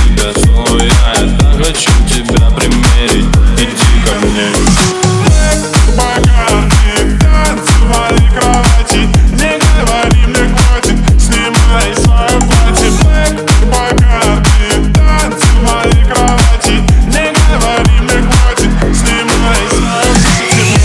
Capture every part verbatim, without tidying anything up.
тебя целую я, я так хочу тебя примерить. Иди ко мне. Богатые танцы в моей кровати. Не говори, мне хватит, снимай свое платье. Богатые танцы в моей кровати. Не говори, мне хватит, снимай свое платье.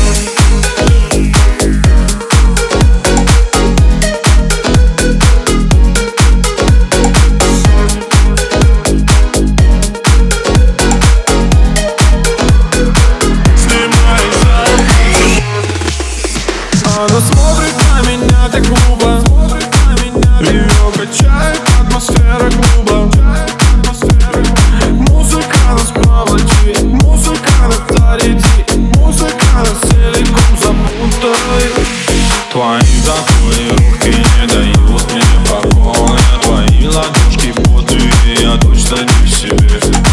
Она смотрит на меня так глупо, ее качает атмосфера клуба. Музыка нас поводит, музыка нас зарядит, музыка нас целиком запутает. Твои такие руки не дают мне покоя, твои ладошки потные, я точно не в себе.